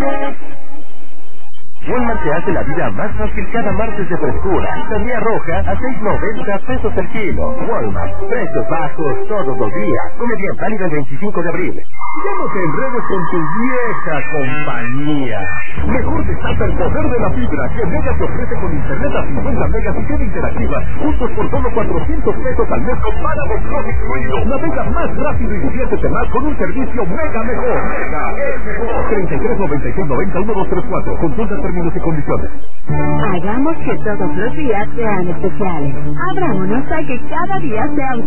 Walmart te hace la vida más fácil cada martes de frescura. Sandía roja a 6.90 pesos el kilo. Walmart, precios bajos todos los días. Come bien, válido el 25 de abril. Ya no te enredes con tu vieja compañía. Mejor desata el poder de la fibra que Mega te ofrece con internet a 50 megas y TV interactiva, justos por solo 400 pesos al mes con páramos no incluido. Navega más rápido y diviértete más con un servicio Mega mejor. Mega es mejor. 33 96 90 1234. Consulta términos y condiciones. Hagamos que todos los días sean especiales. Abrámonos a que cada día sea un